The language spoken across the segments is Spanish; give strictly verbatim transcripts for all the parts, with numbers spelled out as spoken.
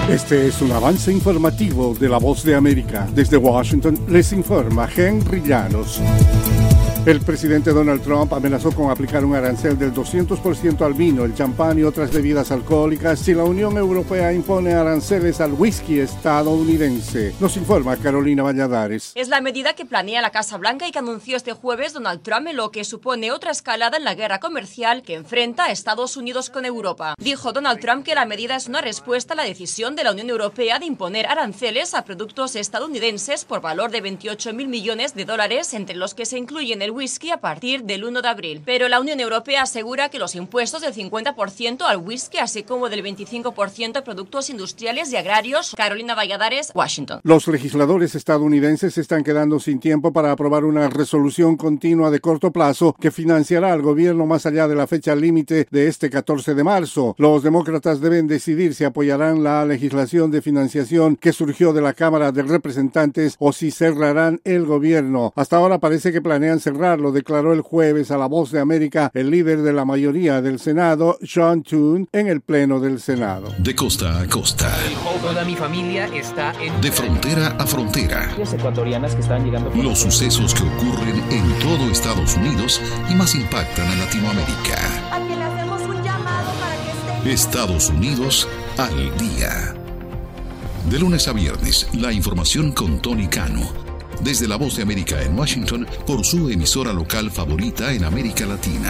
Este es un avance informativo de La Voz de América. Desde Washington les informa Henry Llanos. El presidente Donald Trump amenazó con aplicar un arancel del doscientos por ciento al vino, el champán y otras bebidas alcohólicas si la Unión Europea impone aranceles al whisky estadounidense. Nos informa Carolina Valladares. Es la medida que planea la Casa Blanca y que anunció este jueves Donald Trump, en lo que supone otra escalada en la guerra comercial que enfrenta a Estados Unidos con Europa. Dijo Donald Trump que la medida es una respuesta a la decisión de la Unión Europea de imponer aranceles a productos estadounidenses por valor de veintiocho mil millones de dólares, entre los que se incluyen el whisky a partir del uno de abril. Pero la Unión Europea asegura que los impuestos del cincuenta por ciento al whisky, así como del veinticinco por ciento a productos industriales y agrarios. Carolina Valladares, Washington. Los legisladores estadounidenses están quedando sin tiempo para aprobar una resolución continua de corto plazo que financiará al gobierno más allá de la fecha límite de este catorce de marzo. Los demócratas deben decidir si apoyarán la legislación de financiación que surgió de la Cámara de Representantes o si cerrarán el gobierno. Hasta ahora parece que planean cerrar, lo declaró el jueves a La Voz de América el líder de la mayoría del Senado, Sean Toon, en el Pleno del Senado. De costa a costa. Toda mi familia está en... De frontera a frontera. Ecuatorianas que están llegando por... Los sucesos que ocurren en todo Estados Unidos y más impactan a Latinoamérica. A que le hacemos un llamado para que estén... Estados Unidos al día. De lunes a viernes, la información con Tony Cano. Desde La Voz de América en Washington, por su emisora local favorita en América Latina.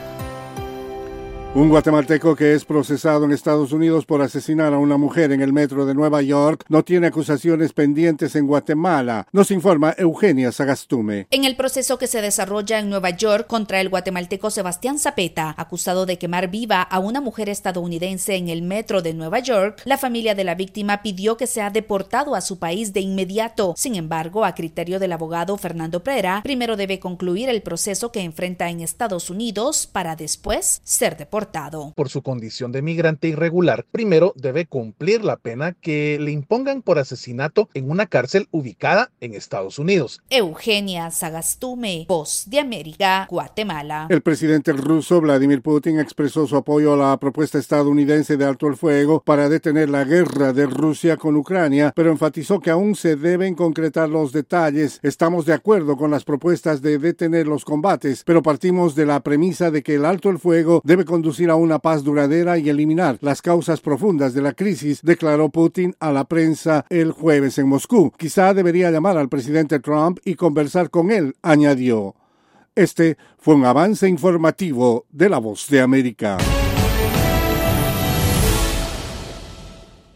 Un guatemalteco que es procesado en Estados Unidos por asesinar a una mujer en el metro de Nueva York no tiene acusaciones pendientes en Guatemala. Nos informa Eugenia Sagastume. En el proceso que se desarrolla en Nueva York contra el guatemalteco Sebastián Zapeta, acusado de quemar viva a una mujer estadounidense en el metro de Nueva York, la familia de la víctima pidió que sea deportado a su país de inmediato. Sin embargo, a criterio del abogado Fernando Prera, primero debe concluir el proceso que enfrenta en Estados Unidos para después ser deportado. Por su condición de migrante irregular, primero debe cumplir la pena que le impongan por asesinato en una cárcel ubicada en Estados Unidos. Eugenia Sagastume, Voz de América, Guatemala. El presidente ruso Vladimir Putin expresó su apoyo a la propuesta estadounidense de alto el fuego para detener la guerra de Rusia con Ucrania, pero enfatizó que aún se deben concretar los detalles. Estamos de acuerdo con las propuestas de detener los combates, pero partimos de la premisa de que el alto el fuego debe conducir a una paz duradera y eliminar las causas profundas de la crisis, declaró Putin a la prensa el jueves en Moscú. Quizá debería llamar al presidente Trump y conversar con él, añadió. Este fue un avance informativo de La Voz de América.